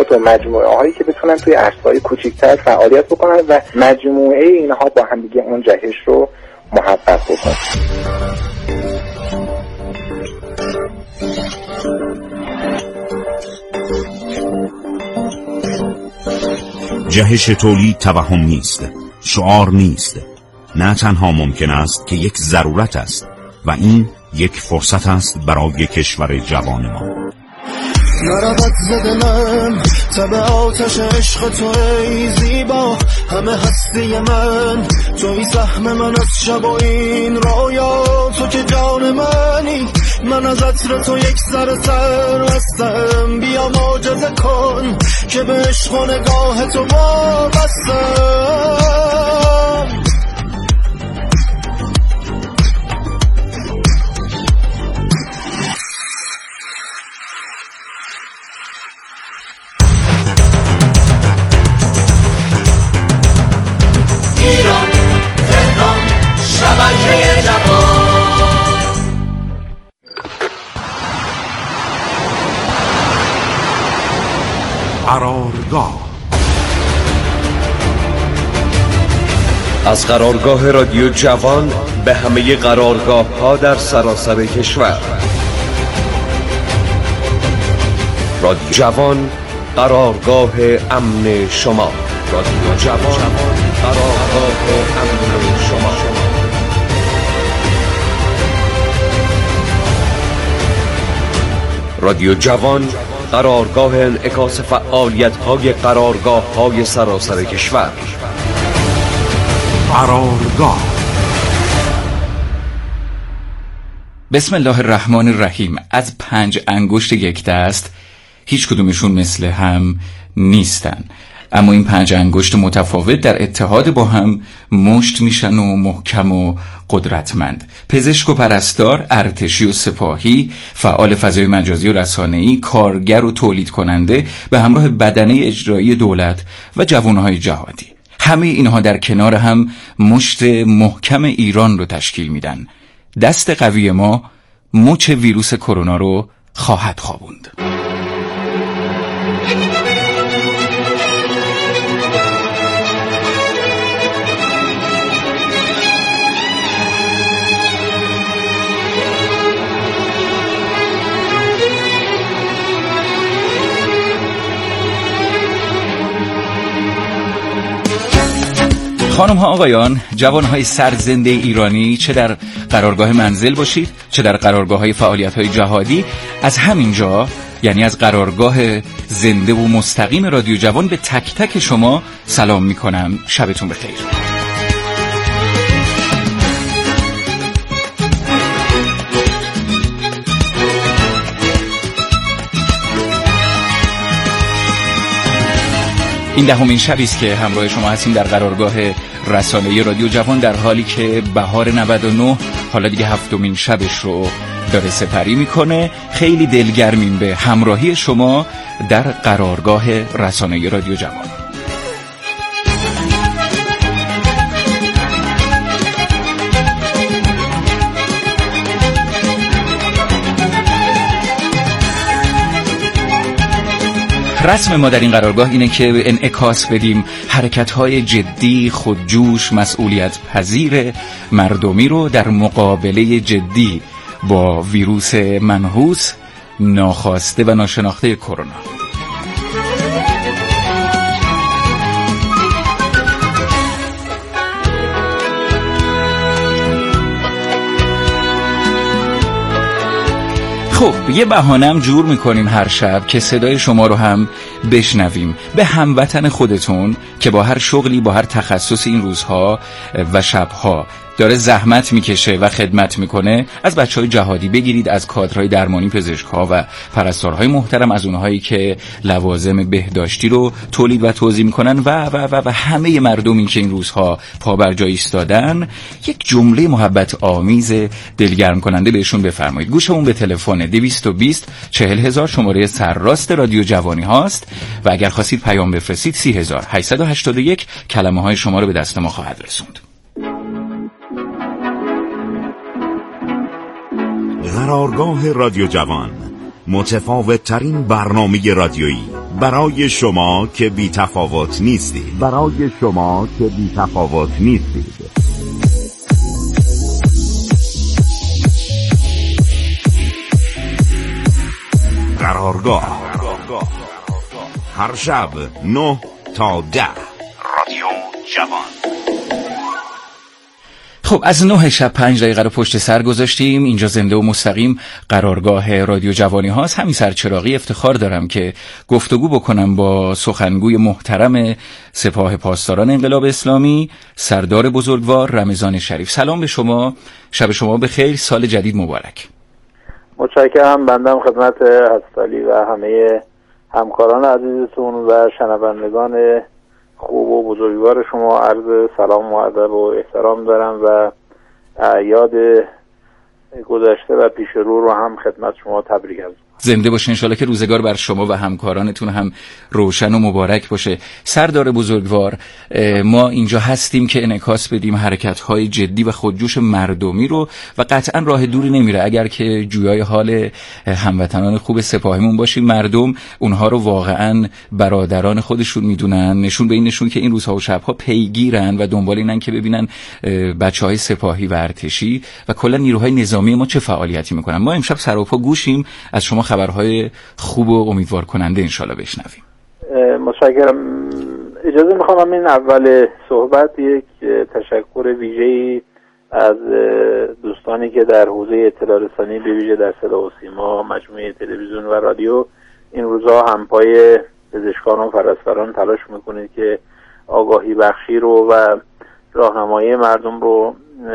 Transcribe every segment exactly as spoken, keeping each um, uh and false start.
تشکیلات و مجموعه هایی که بتونن توی عرصه‌های کوچیک‌تر فعالیت بکنن و مجموعه اینها با هم دیگه اون جهش رو محقق بکنن. جهش تولید توهم نیست، شعار نیست، نه تنها ممکن است که یک ضرورت است و این یک فرصت است برای کشور جوان ما. نرابط زده من تب آتش عشق تو ای زیبا، همه هستی من توی سهم من از شب و این رویا، تو که جان منی، من از عطر تو یک سر سر هستم، بیا معجزه کن که به عشق و نگاه تو وابستم. ایران تهران شبکه جوان. قرارگاه از قرارگاه رادیو جوان به همه قرارگاه ها در سراسر کشور. رادیو جوان، قرارگاه امن شما. رادیو جوان، قرارگاه امن شما. رادیو جوان، قرارگاه انعکاس فعالیت‌های قرارگاه‌های سراسر کشور. قرارگاه. بسم الله الرحمن الرحیم. از پنج انگشت یک دست هیچ کدومشون مثل هم نیستن، اما این پنج انگشت متفاوت در اتحاد با هم مشت میشن و محکم و قدرتمند. پزشک و پرستار، ارتشی و سپاهی، فعال فضای مجازی و رسانه‌ای، کارگر و تولید کننده به همراه بدنه اجرایی دولت و جوانهای جهادی، همه اینها در کنار هم مشت محکم ایران رو تشکیل میدن. دست قوی ما مچ ویروس کرونا رو خواهد خوابوند. خانم ها آقایان، جوان های سرزنده ایرانی، چه در قرارگاه منزل باشید چه در قرارگاه های فعالیت های جهادی، از همینجا یعنی از قرارگاه زنده و مستقیم رادیو جوان به تک تک شما سلام می کنم. شبتون بخیر. این دهمین شبی است که همراه شما هستیم در قرارگاه رسانه‌ای رادیو جوان، در حالی که بهار نود و نه حالا دیگه هفتمین شبش رو داره سپری میکنه. خیلی دلگرمیم به همراهی شما در قرارگاه رسانه‌ای رادیو جوان. رسم ما در این قرارگاه اینه که انعکاس بدیم حرکت‌های جدی، خودجوش، مسئولیت پذیر مردمی رو در مقابله جدی با ویروس منحوس، ناخواسته و ناشناخته کرونا. خب یه بهانه‌ام جور میکنیم هر شب که صدای شما رو هم بشنویم. به هموطن خودتون که با هر شغلی، با هر تخصص این روزها و شبها داره زحمت میکشه و خدمت میکنه، از بچهای جهادی بگیرید، از کادرهای درمانی، پزشکها و پرستارهای محترم، از اونهایی که لوازم بهداشتی رو تولید و توزیع میکنن و و و و همه مردمی که این روزها پا بر جای ایستادن، یک جمله محبت آمیز دلگرم کننده بهشون بفرمایید. گوشمون به تلفن دویست و بیست چهل هزار شماره سرراست رادیو جوانی هاست و اگر خواستید پیام بفرستید سی هزار هشتصد و هشتاد و یک کلمه های شما رو به دست ما خواهد رسوند. قرارگاه رادیو جوان، متفاوت ترین برنامه رادیویی برای شما که بی تفاوت نیستید. برای شما که بی تفاوت نیستید. قرارگاه هر شب نه تا ده. رادیو جوان. خب از نه شب پنج دقیقه رو پشت سر گذاشتیم. اینجا زنده و مستقیم قرارگاه رادیو جوانی هاست. همین سرچراغی افتخار دارم که گفتگو بکنم با سخنگوی محترم سپاه پاسداران انقلاب اسلامی، سردار بزرگوار رمضان شریف. سلام به شما، شب شما بخیر، سال جدید مبارک. متشکرم. بندم خدمت هستالی و همه همکاران عزیزتون و شنوندگان خوب و بزرگوار شما عرض سلام و ادب و احترام دارم و اعیاد گذشته و پیش رو رو هم خدمت شما تبریک عرض. زنده باشین، انشالله که روزگار بر شما و همکارانتون هم روشن و مبارک باشه. سردار بزرگوار، ما اینجا هستیم که انعکاس بدیم حرکت‌های جدی و خودجوش مردمی رو و قطعا راه دوری نمیره اگر که جویای حال هموطنان خوب سپاهیمون باشیم. مردم اونها رو واقعا برادران خودشون میدونن، نشون به این نشون که این روزها و شبها پیگیرن و دنبال اینن که ببینن بچهای سپاهی و ارتشی و کلا نیروهای نظامی ما چه فعالیتی میکنن. ما امشب سراپا گوشیم، از شما خبرهای خوب و امیدوار کننده انشالله بشنویم. متشکرم. اجازه میخوام این اول صحبت یک تشکر ویژه‌ای از دوستانی که در حوزه اطلاع رسانی به ویژه در صدا و سیما، مجموعه تلویزیون و رادیو این روزها همپای پزشکان و پرستاران تلاش میکنید که آگاهی بخشی رو و راهنمایی مردم رو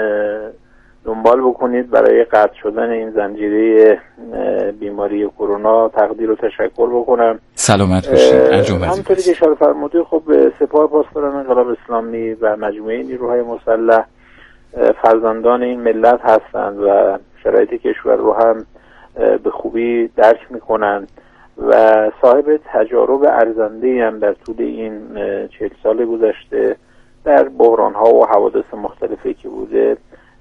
دنبال بکنید برای قطع شدن این زنجیره بیماری کرونا. تقدیر و تشکر بکنم. سلامت باشید. همونطوری که اشاره فرمودید، خب سپاه پاسداران انقلاب اسلامی و مجموعه نیروهای مسلح فرزندان این ملت هستند و شرایط کشور رو هم به خوبی درک میکنند و صاحب تجارب ارزنده‌ای هم در طول این چهل سال گذشته در بحران‌ها و حوادث مختلفی که بوده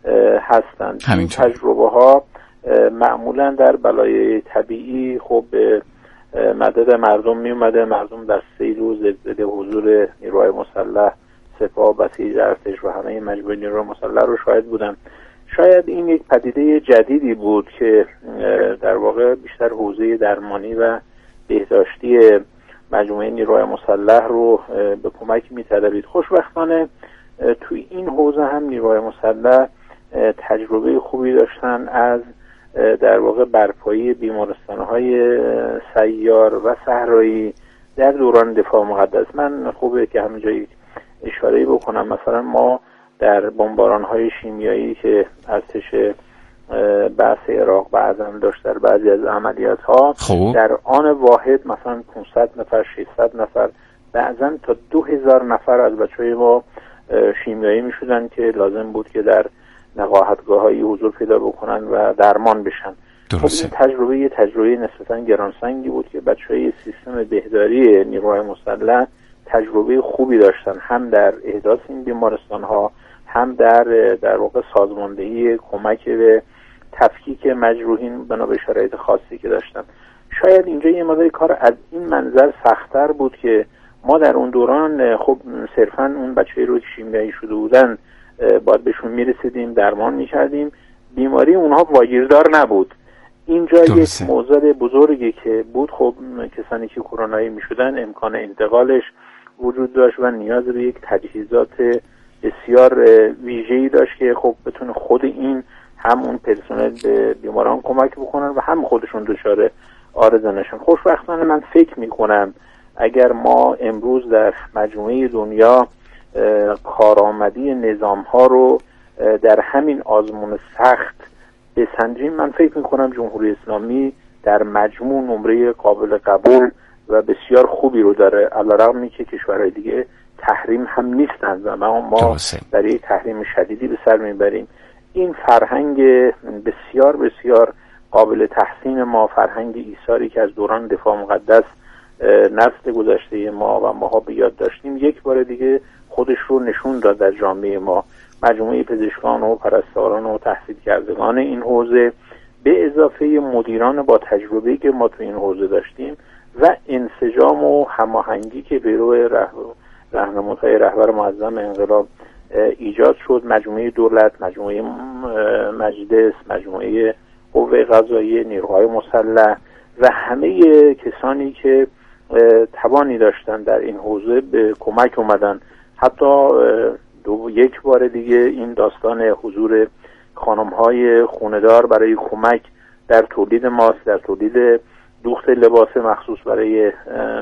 هستند. این تجربه ها معمولا در بلای طبیعی خب به مدد مردم می اومده. مردم در سیل و زلزله حضور نیروهای مسلح، سپاه، بسیج، ارتش و همه مجموعه نیروهای مسلح رو شاهد بودن. شاید این یک پدیده جدیدی بود که در واقع بیشتر حوزه درمانی و بهداشتی مجموعه نیروهای مسلح رو به کمک می‌طلبید. خوشبختانه توی این حوزه هم نیروهای مسلح تجربه خوبی داشتن از در واقع برپایی بیمارستان‌های سیار و صحرایی در دوران دفاع مقدس. من خوبه که همینجا اشاره بکنم، مثلا ما در بمباران‌های شیمیایی که ارتش بعث عراق بعضا داشت در بعضی از عملیات‌ها، در آن واحد مثلا پانصد نفر، ششصد نفر، بعضا تا دو هزار نفر از بچه‌های ما شیمیایی میشدن که لازم بود که در نقاهتگاه‌های حضور پیدا بکنن و درمان بشن. خب این تجربه یه تجربه نسبتاً گرانسنگی بود که بچه‌های سیستم بهداری نیروهای مسلح تجربه خوبی داشتن، هم در احداث این بیمارستان‌ها، هم در در واقع سازماندهی کمک به تفکیک مجروحین بنا به شرایط خاصی که داشتن. شاید اینجا یه مقدار کار از این منظر سخت‌تر بود که ما در اون دوران خب صرفاً اون بچه‌ای رو که شیمیایی شده بودن باید بهشون میرسیدیم، درمان میکردیم، بیماری اونها واگیردار نبود. اینجا درسته. یک موضوع بزرگی که بود، خب کسانی که کرونایی میشدن امکان انتقالش وجود داشت و نیاز به یک تجهیزات بسیار ویژه‌ای داشت که خب بتونه خود این هم اون پرسنل به بیماران کمک بکنن و هم خودشون دچار عارضه نشن. خوشبختانه من فکر میکنم اگر ما امروز در مجموعه دنیا کارآمدی نظام ها رو در همین آزمون سخت بسنجیم، من فکر میکنم جمهوری اسلامی در مجموع نمره قابل قبول و بسیار خوبی رو داره، علیرغمی که کشورهای دیگه تحریم هم نیستند و ما, ما در یک تحریم شدیدی به سر میبریم. این فرهنگ بسیار بسیار قابل تحسین ما، فرهنگ ایثاری که از دوران دفاع مقدس نسل گذشته ما و ماها به یاد داشتیم، یک بار دیگه خودش رو نشون داد در جامعه ما. مجموعه پزشکان و پرستاران و تحصیل کردگان این حوزه به اضافه مدیران با تجربه‌ای که ما تو این حوزه داشتیم و انسجام و هماهنگی که به روی راهنمودهای رهبر معظم انقلاب ایجاد شد، مجموعه دولت، مجموعه مجلس، مجموعه قوه قضاییه، نیروهای مسلح و همه کسانی که توانی داشتن در این حوزه به کمک اومدن. حتی دو یک بار دیگه این داستان حضور خانم‌های خونه‌دار برای کمک در تولید ماسک، در تولید دوخت لباس مخصوص برای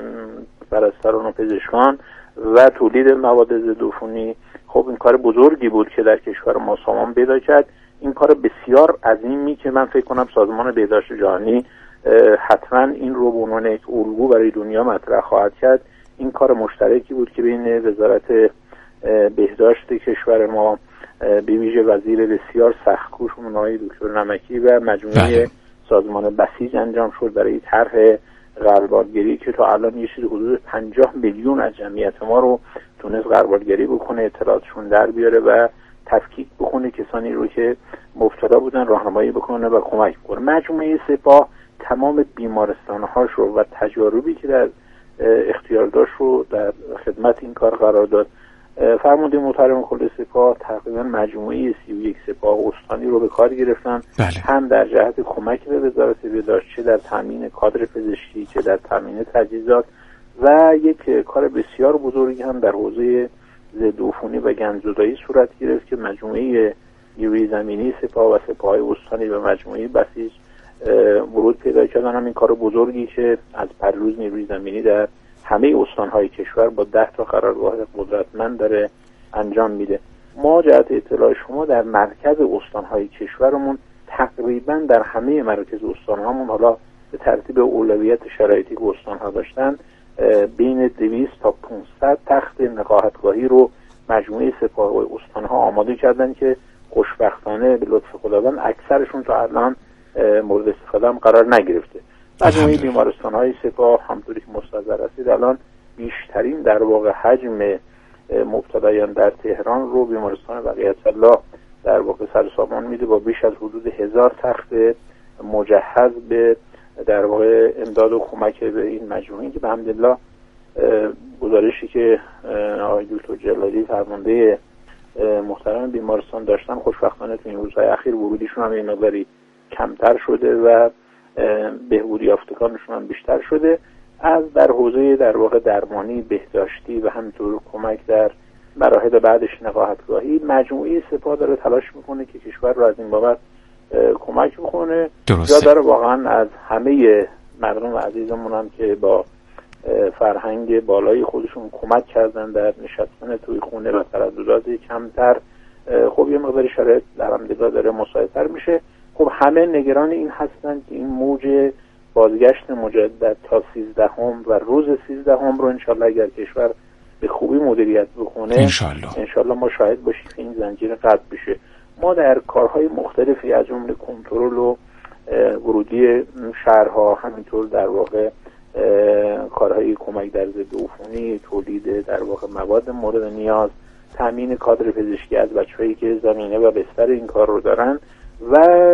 پرستاران و پزشکان و تولید مواد ضدعفونی، خب این کار بزرگی بود که در کشور ما سامان پیدا کرد. این کار بسیار عظیمی که من فکر کنم سازمان بهداشت جهانی حتما این رو به عنوان یک الگو برای دنیا مطرح خواهد کرد. این کار مشترکی بود که بین وزارت بهداشت کشور ما به ویژه وزیر بسیار سخت‌کوش آقای دکتر نمکی و مجموعه سازمان بسیج انجام شد برای طرح قربالگری که تا الان یه چیزی حدود پنجاه میلیون از جمعیت ما رو تونست قربالگری بکنه، اطلاعاتشون در بیاره و تفکیک بکنه، کسانی رو که مبتلا بودن راهنمایی بکنه و کمک بکنه. مجموعه سپاه تمام بیمارستان‌هاش رو و تجاربی که در اختیار داشت رو در خدمت این کار قرار داد. فرمانده محترم کل سپاه تقریبا مجموعه سی و یک سپاه استانی رو به کار گرفتن، بله. هم در جهت کمک به وزارت بهداشت، چه در تامین کادر پزشکی، چه در تامین تجهیزات و یک کار بسیار بزرگی هم در حوزه ضدعفونی و گندزدایی صورت گرفت که مجموعه نیروی زمینی سپاه و سپاه‌های استانی به مجموعه بسیج ورود پیدا کردن. هم این کار بزرگی که از پریروز نیروی زمینی در همه استان‌های کشور با ده تا قرارگاه قدرتمند داره انجام میده. ما جهت اطلاع شما در مرکز استان‌های کشورمون تقریبا در همه مراکز استان‌هامون، حالا به ترتیب اولویت شرایطی که استان‌ها داشتن، بین دویست تا پانصد تخت نقاهتگاهی رو مجموعه سپاه و استان‌ها آماده کردن که خوشبختانه به لطف خداوند اکثرشون تا الان مورد استفاده هم قرار نگرفته. مجموعه بیمارستان‌های سپاه همونطوری که مستحضر هستید الان بیشترین در واقع حجم مبتلایان در تهران رو بیمارستان بقیت الله در واقع سرسامان میده با بیش از حدود هزار تخت مجهز به در واقع امداد و کمک به این مجموعه که به حمدالله گزارشی که آقای دکتر جلالی فرمانده محترم بیمارستان داشتن، خوشبختانه تو این روزهای اخیر ورودیشون هم این مقداری کمتر شده و بهبودی یافتگانشون هم بیشتر شده. از در حوزه در واقع درمانی، بهداشتی و همینطور کمک در مراحل بعدش نقاهتگاهی، مجموعه سپاه داره تلاش میکنه که کشور رو از این بابت کمک بکنه. جا داره واقعا از همه مردم عزیزمون هم که با فرهنگ بالای خودشون کمک کردن در نشستن توی خونه و ترددات کمتر. خب یه مقدار شرایط در همدیگه داره مساعدتر میشه. خب همه نگران این هستن که این موج بازگشت مجدد تا سیزدهم و روز سیزدهم رو انشالله اگر کشور به خوبی مدیریت بکنه انشالله, انشالله ما شاهد باشیم که این زنجیره قطع بشه. ما در کارهای مختلفی از جمله کنترل و ورودی شهرها، همینطور در واقع کارهای کمک در ضدعفونی، تولید در واقع مواد مورد نیاز، تامین کادر پزشکی از بچه‌هایی که زمینه و بستر این کار رو دارن و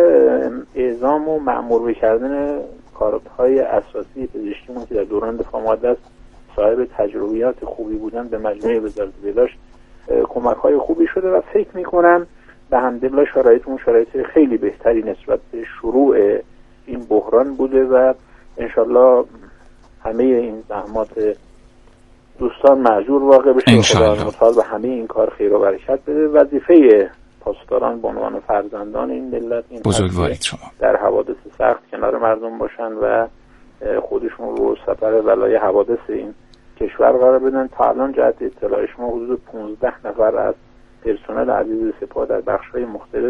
اعزام و مأمور کردن کارهای اساسی پزشکیمون که در دوران دفاع مقدس صاحب تجربیات خوبی بودن به مجموعه وزارت بهداشت کمک‌های خوبی شده و فکر می‌کنم به حمدالله شرایطمون شرایط خیلی بهتری نسبت به شروع این بحران بوده و انشالله همه این زحمات دوستان مأجور واقع بشه. خدا متعال به همه این کار خیر و برکت بده. وظیفه پاسداران به عنوان فرزندان این ملت این بزرگوارید شما در حوادث سخت کنار مردم باشن و خودشون رو سفر بلای حوادث این کشور قرار بدن. تا الان جهت اطلاع شما حدود پانزده نفر از پرسنل عزیز سپاه در بخش‌های مختلف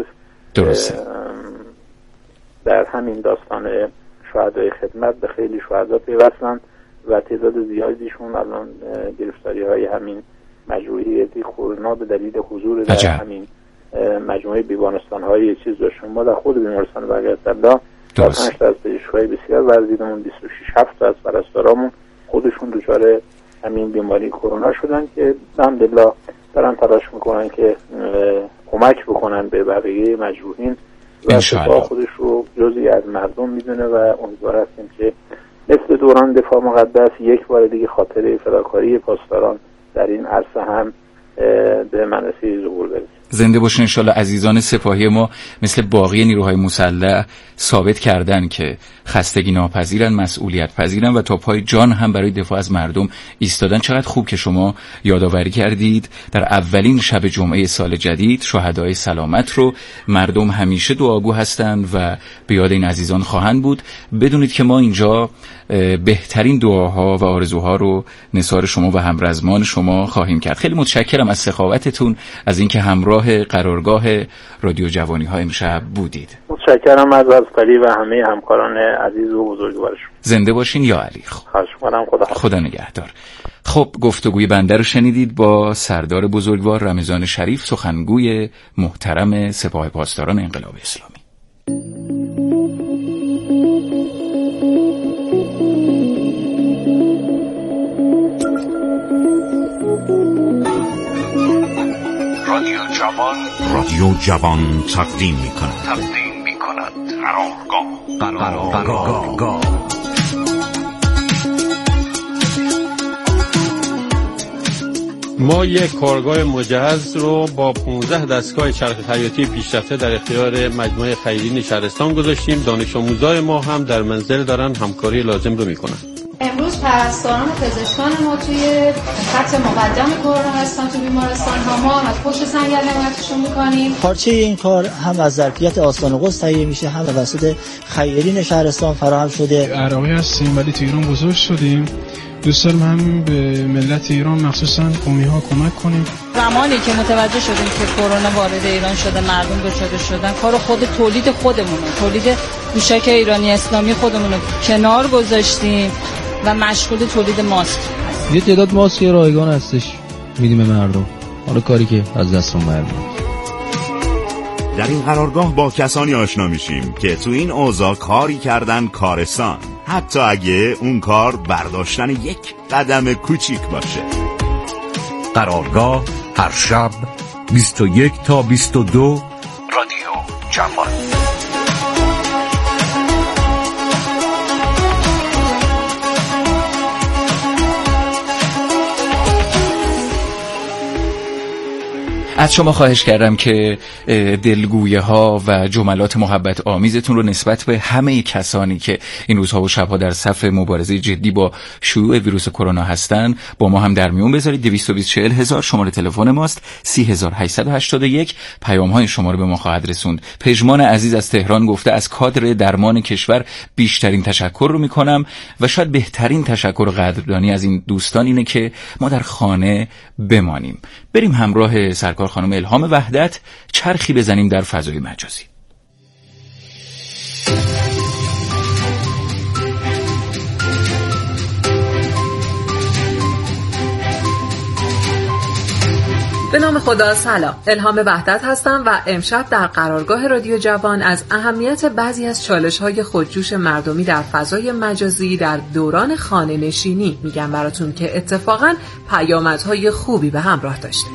در همین داستان شهدای خدمت به خیلی شهدا پیوستن و تعداد زیادیشون الان گرفتاری‌های همین مجروحیت کرونا به دلیل حضور در عجب. همین مجموعه بیمارستان‌های چیز داشتن. ما در خود بیمارستان بقیت الله پنج تا از پزشک‌های بسیار ورزیدمون، بیست و شش هفت از پرستارامون خودشون دچار همین بیماری کرونا شدن که الحمدلله دارن تلاش میکنن که کمک بکنن به بقیه مجروحین و سپاه خودش رو جزئی از مردم میدونه و امیدوار هستیم که مثل دوران دفاع مقدس یک بار دیگه خاطره فداکاری پاسداران در این عرصه هم به منصه ظهور برسه. زنده باشین ان شاءالله. عزیزان سپاهی ما مثل باقی نیروهای مسلح ثابت کردن که خستگی ناپذیرن، مسئولیت پذیرن و تا پای جان هم برای دفاع از مردم ایستادن. چقدر خوب که شما یادآوری کردید در اولین شب جمعه سال جدید شهدای سلامت رو. مردم همیشه دعاگو هستند و به یاد این عزیزان خواهند بود. بدونید که ما اینجا بهترین دعاها و آرزوها رو نثار شما و همرزمان شما خواهیم کرد. خیلی متشکرم از سخاوتتون، از اینکه همراه قرارگاه رادیو جوانی ها امشب بودید. متشکرم از عزیزی و همه همکاران عزیز و بزرگوارشون. زنده باشین یا علی. خواهش می‌کنم. خدا خدا نگهدار. خب گفتگوی بنده رو شنیدید با سردار بزرگوار رمضان شریف، سخنگوی محترم سپاه پاسداران انقلاب اسلامی. رادیو جوان رادیو جوان تقدیم می‌کند تقدیم می‌کند قرارگاه قرارگاه. ما یک کارگاه مجهز رو با پانزده دستگاه چرخ خیاطی پیشرفته در اختیار مجموعه خیرین شهرستان گذاشتیم. دانش آموزای ما هم در منزل دارن همکاری لازم رو میکنن. امروز پرستاران پزشکان ما توی خط مقدم کرونا هستن تو بیمارستان ها. ما از پشت سنگر نمایتشون میکنیم. پارچه این کار هم از ظرفیت آستان قدس تهیه میشه، هم توسط خیرین شهرستان فراهم شده. عراقی هستیم ولی تو ایران بزرگ شدیم. دوست دارم هم به ملت ایران مخصوصا قومی ها کمک کنیم. زمانی که متوجه شدیم که کرونا وارد ایران شده، مردم دچار شدن، کار خود تولید خودمونه، تولید پوشاک ایرانی اسلامی خودمونه کنار گذاشتیم و مشغول تولید ماسک هستیم. یه تعداد ماسک رایگان هستش میدیم به مردم. حالا کاری که از دستمون برمیاد. در این قرارگاه با کسانی آشنا میشیم که تو این اوضاع کاری کردن کارستان، حتی اگه اون کار برداشتن یک قدم کوچیک باشه. قرارگاه هر شب بیست و یک تا بیست و دو رادیو جوان. از شما خواهش کردم که دلگویه ها و جملات محبت آمیزتون رو نسبت به همه کسانی که این روزها و شبها در صف مبارزه جدی با شیوع ویروس کرونا هستن با ما هم در میون بذارید. دویست و بیست چهل هزار شماره تلفن ماست. سی هزار و هشتصد و هشتاد و یک پیام های شما رو به ما خواهد رسوند. پژمان عزیز از تهران گفته از کادر درمان کشور بیشترین تشکر رو میکنم و شاید بهترین تشکر و قدردانی از این دوستان اینه که ما در خانه بمانیم. بریم همراه سرکار خانم الهام وحدت چرخی بزنیم در فضای مجازی. به نام خدا. سلام، الهام وحدت هستم و امشب در قرارگاه رادیو جوان از اهمیت بعضی از چالش‌های خودجوش مردمی در فضای مجازی در دوران خانه نشینی میگم براتون که اتفاقاً پیامدهای خوبی به همراه داشته.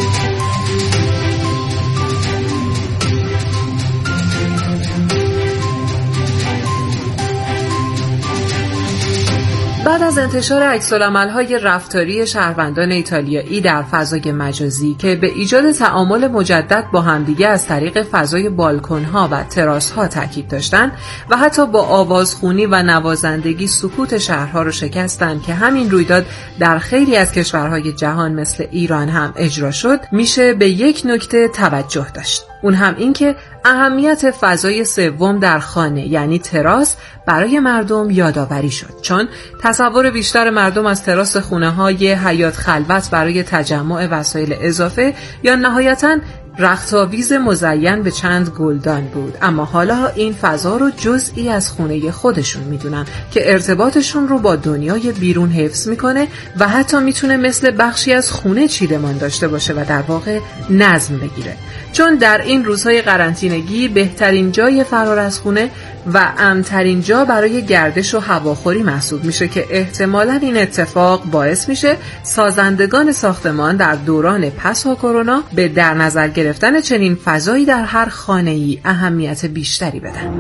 بعد از انتشار عکس‌العمل‌های رفتاری شهروندان ایتالیایی در فضای مجازی که به ایجاد تعامل مجدد با همدیگه از طریق فضای بالکن‌ها و تراس‌ها تاکید داشتند و حتی با آوازخوانی و نوازندگی سکوت شهرها رو شکستند که همین رویداد در خیلی از کشورهای جهان مثل ایران هم اجرا شد، میشه به یک نکته توجه داشت. اون هم این که اهمیت فضای سوم در خانه یعنی تراس برای مردم یادآوری شد، چون تصور بیشتر مردم از تراس خونه‌های حیاط خلوت برای تجمع وسایل اضافه یا نهایتاً رختاویز مزین به چند گلدان بود، اما حالا این فضا رو جزئی از خونه خودشون میدونن که ارتباطشون رو با دنیای بیرون حفظ میکنه و حتی میتونه مثل بخشی از خونه چیدمان داشته باشه و در واقع نظم بگیره. چون در این روزهای قرنطینگی بهترین جای فرار از خونه و امن‌ترین جا برای گردش و هواخوری محسوب میشه که احتمالاً این اتفاق باعث میشه سازندگان ساختمان در دوران پسا کرونا به در نظر گرفتن چنین فضایی در هر خانه‌ای اهمیت بیشتری بدن.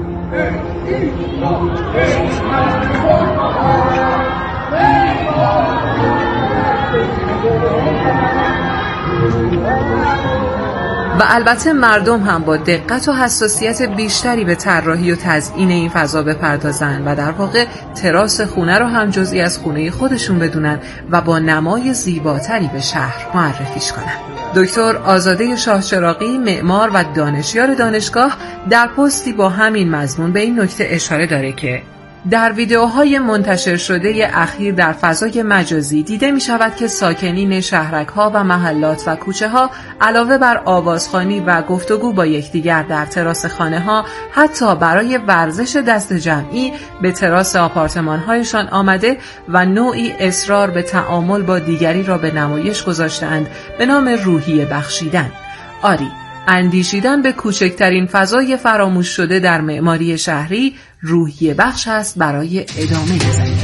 و البته مردم هم با دقت و حساسیت بیشتری به طراحی و تزیین این فضا بپردازن و در واقع تراس خونه رو هم جزئی از خونه خودشون بدونن و با نمای زیباتری به شهر معرفیش کنن. دکتر آزاده شاه چراغی، معمار و دانشیار دانشگاه، در پستی با همین مضمون به این نکته اشاره داره که در ویدیوهای منتشر شده اخیر در فضای مجازی دیده می شود که ساکنین شهرک‌ها و محلات و کوچه‌ها علاوه بر آوازخوانی و گفتگو با یکدیگر در تراس خانه‌ها، حتی برای ورزش دست جمعی به تراس آپارتمان‌هایشان آمده و نوعی اصرار به تعامل با دیگری را به نمایش گذاشتند به نام روحیه بخشیدن. آری، اندیشیدن به کوچکترین فضای فراموش شده در معماری شهری روحیه بخش است برای ادامه زندگی.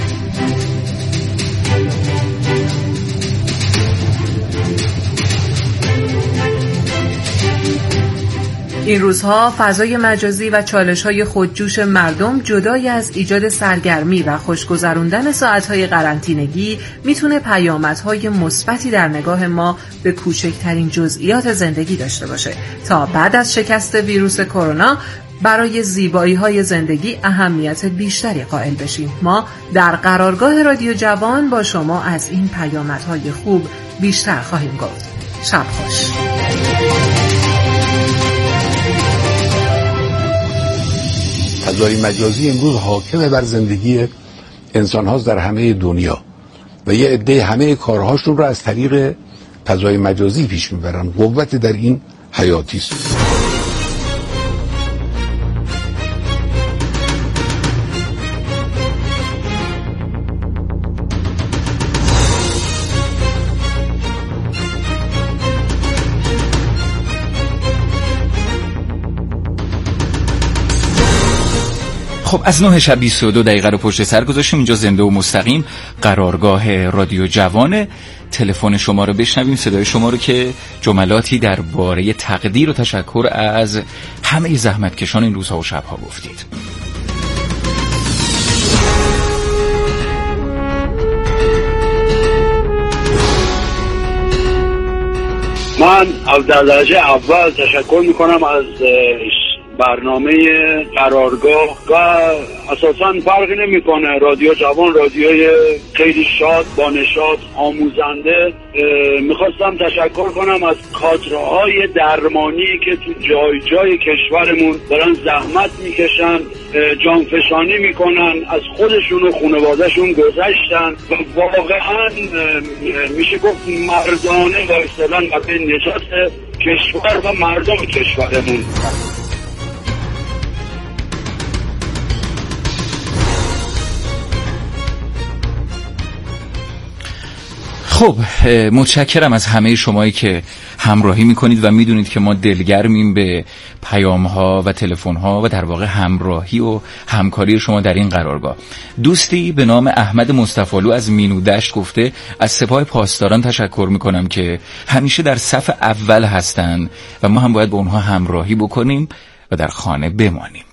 این روزها فضای مجازی و چالش‌های خودجوش مردم جدای از ایجاد سرگرمی و خوشگذروندن ساعت‌های قرنطینگی میتونه پیامدهای مثبتی در نگاه ما به کوچکترین جزئیات زندگی داشته باشه تا بعد از شکست ویروس کرونا برای زیبایی‌های زندگی اهمیت بیشتری قائل بشیم. ما در قرارگاه رادیو جوان با شما از این پیامدهای خوب بیشتر خواهیم گفت. شب خوش. فضای مجازی امروز حاکم بر زندگی انسان هاست در همه دنیا و یه عده همه کارهاشون رو از طریق فضای مجازی پیش میبرن. قوت در این حیاتی است. خب از نه شب بیست و دو دقیقه رو پشت سر گذاشتیم. اینجا زنده و مستقیم قرارگاه رادیو جوانه. تلفن شما رو بشنویم، صدای شما رو که جملاتی درباره تقدیر و تشکر از همه زحمتکشان این روزها و شبها گفتید. من در درجه اول تشکر میکنم از برنامه قرارگاه و اساساً فرقی نمیکنه. رادیو جوان رادیوی خیلی شاد، با نشاط، آموزنده. میخواستم تشکر کنم از کادرهای درمانی که تو جای جای کشورمون دارن زحمت میکشن، جانفشانی میکنن، از خودشون و خانوادهشون گذشتن و واقعا میشه گفت مردانه وایستادن برای نجات کشور و مردم کشورمون. خب متشکرم از همه شمایی که همراهی میکنید و میدونید که ما دلگرمیم به پیام ها و تلفن ها و در واقع همراهی و همکاری شما در این قرارگاه. دوستی به نام احمد مصطفالو از مینودشت گفته از سپاه پاسداران تشکر میکنم که همیشه در صف اول هستن و ما هم باید با اونها همراهی بکنیم و در خانه بمانیم.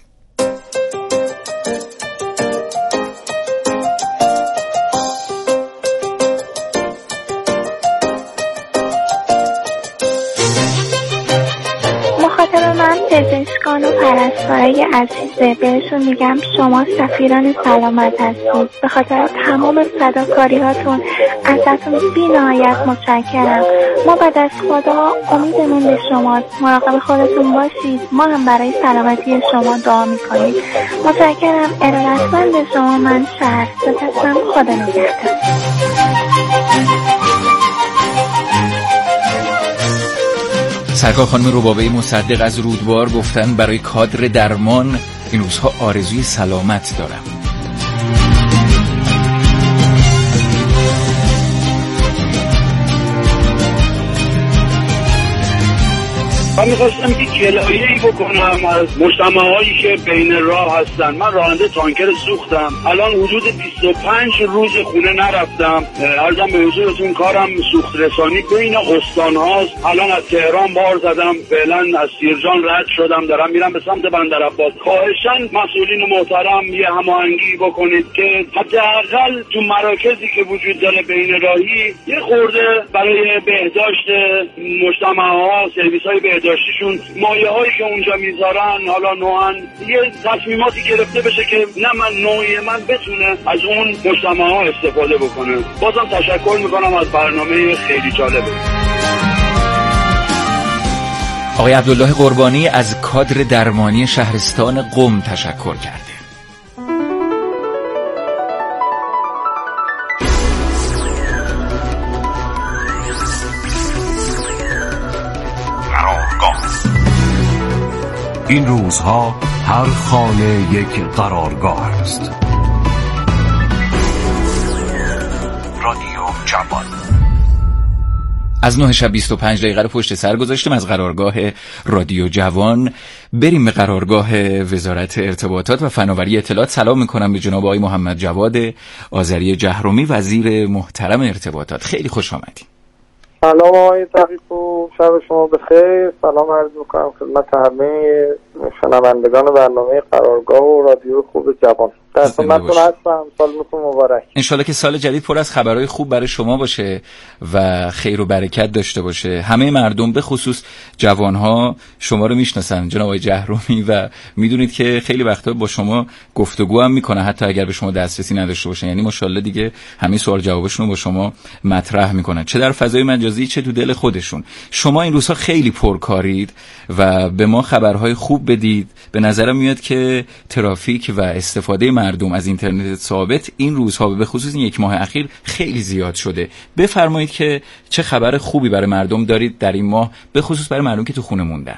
پزشکان و پرستارای عزیزه بهشون میگم شما سفیران سلامت هستید. به خاطر تمام فداکاری هاتون ازتون بی نهایت متشکرم. ما بعد از خدا امیدمون به شماست. مراقب خودتون باشید. ما هم برای سلامتی شما دعا میکنیم. متشکرم. ارادتمند شما. من شهر ستستم. خدا نگهدار. سرکار خانم ربابه مصدق از رودبار گفتن برای کادر درمان این روزها آرزوی سلامت دارم. من میخواستم که گلایه‌ای بکنم از مجتمع‌هایی که بین راه هستن. من راننده تانکر سوختم، الان حدود بیست و پنج روز خونه نرفتم. عرضم به حضورتون کارم سوخت رسانی بین استان هاست. الان از تهران بار زدم، فعلا از سیرجان رد شدم، دارم میرم به سمت بندرعباس. خواهشاً مسئولین محترم یه هماهنگی بکنید که حداقل تو مراکزی که وجود داره بین راهی یه خورده برای بهداشت مجتمع‌ها، سرویس‌های بهداشتیشون، مایه‌هایی که اونجا میذارن حالا نوعاً یه تصمیماتی گرفته بشه که نه من نوعی من بتونه از اون مجتمع‌ها استفاده بکنه. بازم تشکر میکنم از برنامه خیلی جالبه. آقای عبدالله قربانی از کادر درمانی شهرستان قم تشکر کرده. این روزها هر خانه یک قرارگاه است. رادیو جوان. از نه شب بیست و پنج دقیقه رو پشت سر گذاشتیم از قرارگاه رادیو جوان. بریم به قرارگاه وزارت ارتباطات و فناوری اطلاعات. سلام میکنم به جناب آقای محمد جواد آذری جهرومی، وزیر محترم ارتباطات. خیلی خوش آمدید. سلام آقای تقی‌پور، شب شما بخیر. سلام عرض میکنم خدمت همه شنوندگان برنامه قرارگاه و رادیو خوب جوان. در خدمتتون هستم. سالتون مبارک. انشالله که سال جدید پر از خبرهای خوب برای شما باشه و خیر و برکت داشته باشه. همه مردم به خصوص جوانها شما رو میشناسن جناب آقای جهرومی و میدونید که خیلی وقتا با شما گفتگو هم میکنه حتی اگر به شما دسترسی نداشته باشن. یعنی ماشاءالله دیگه همه سوال جوابشون رو با شما مطرح میکنن، چه در فضای مجازی چه تو دل خودشون. شما این روزها خیلی پرکارید و به ما خبرهای خوب بدید. به نظرم میاد که ترافیک و استفاده مردم از اینترنت ثابت این روزها به خصوص این یک ماه اخیر خیلی زیاد شده. بفرمایید که چه خبر خوبی برای مردم دارید در این ماه، به خصوص برای مردم که تو خونه موندن.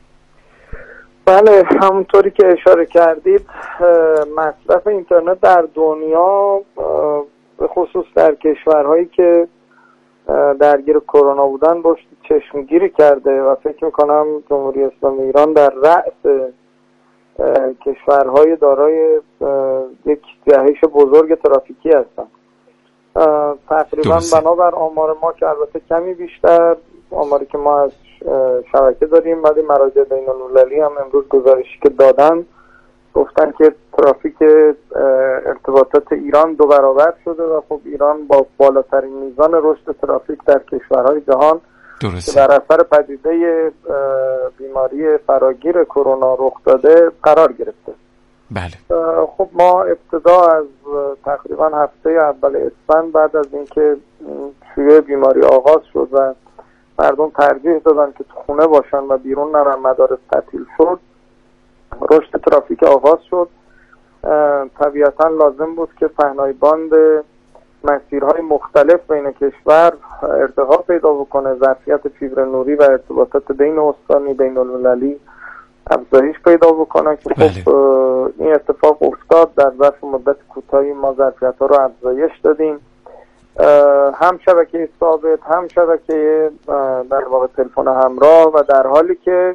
بله، همونطوری که اشاره کردید مصرف اینترنت در دنیا به خصوص در کشورهایی که درگیر کرونا بودن رشد چشمگیری کرده و فکر میکنم جمهوری اسلامی ایران در رأس کشورهای دارای یک جهش بزرگ ترافیکی هستن. تقریبا بنابر آمار ما که البته کمی بیشتر، آماری که ما از شبکه داریم، ولی مراجع بین المللی هم امروز گزارشی که دادن گفتن که ترافیک ارتباطات ایران دو برابر شده و خب ایران با بالاترین میزان رشد ترافیک در کشورهای جهان درسته. که در اثر پدیده بیماری فراگیر کرونا رخ داده قرار گرفته. بله. خب ما ابتدا از تقریبا هفته اول اسفند بعد از اینکه شیوع بیماری آغاز شد و مردم ترجیح دادن که تو خونه باشن و بیرون نرن، مدارس تعطیل شد، رشد ترافیک آغاز شد. طبیعتا لازم بود که پهنای باند مسیرهای مختلف بین کشور ارتقا پیدا بکنه، ظرفیت فیبر نوری و ارتباطات بین استانی بین المللی افزایش پیدا بکنه که خب این اتفاق افتاد. در ظرف مدت کوتاهی ما ظرفیت‌ها رو افزایش دادیم، هم شبکه ثابت هم شبکه در واقع تلفن همراه، و در حالی که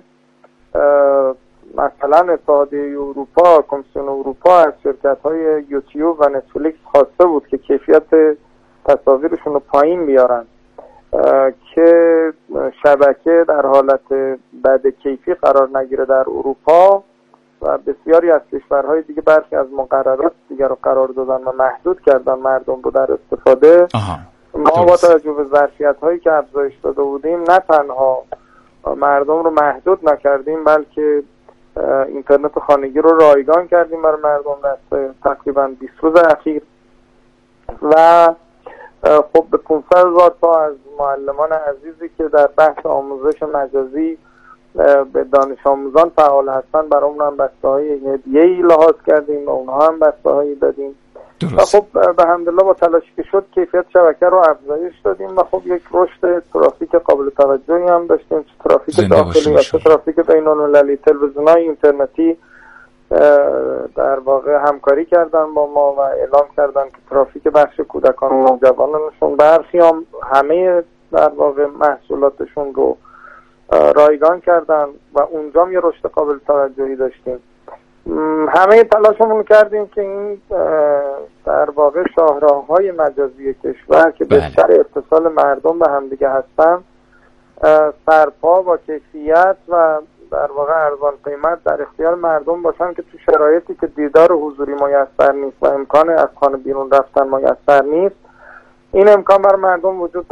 مثلا اتحادیه اروپا، کمیسیون اروپا از شرکت‌های یوتیوب و نتفلیکس خواسته بود که کیفیت تصاویرشون رو پایین بیارن که شبکه در حالت بد کیفی قرار نگیره در اروپا، و بسیاری از کشورهای دیگه برخی از مقررات دیگر رو قرار دادن و محدود کردن مردم رو در استفاده. آها. ما با توجه به ظرفیت‌هایی که افزایش داده بودیم نه تنها مردم رو محدود نکردیم بلکه اینترنت خانگی رو رایگان کردیم برای مردم در تقریبا بیست روز اخیر، و خب به پانصد هزار تا از معلمان عزیزی که در بحث آموزش مجازی به دانش آموزان فعال هستن برای اون هم بسته‌های هدیه‌ای لحاظ کردیم و اونها هم بسته‌هایی دادیم. و خب به حمدالله با تلاشی که شد کیفیت شبکه رو افزایش دادیم و خب یک رشد ترافیک قابل توجهی هم داشتیم، چه ترافیک داخلی و چه ترافیک بین‌المللی. تلویزیون‌های اینترنتی در واقع همکاری کردن با ما و اعلام کردن که ترافیک بخش کودکان و نوجوانانشون برخی هم همه در واقع محصولاتشون رو رایگان کردن و اونجا یه رشد قابل توجهی داشتیم. همه تلاشمون کردیم که این در واقع شاهراه‌های مجازی کشور که بستر اتصال مردم به همدیگه هستن سرپا با کیفیت و در واقع ارزان قیمت در اختیار مردم باشن که تو شرایطی که دیدار حضوری میسر نیست و امکان از خانه بیرون رفتن میسر نیست، این امکان بر مردم وجود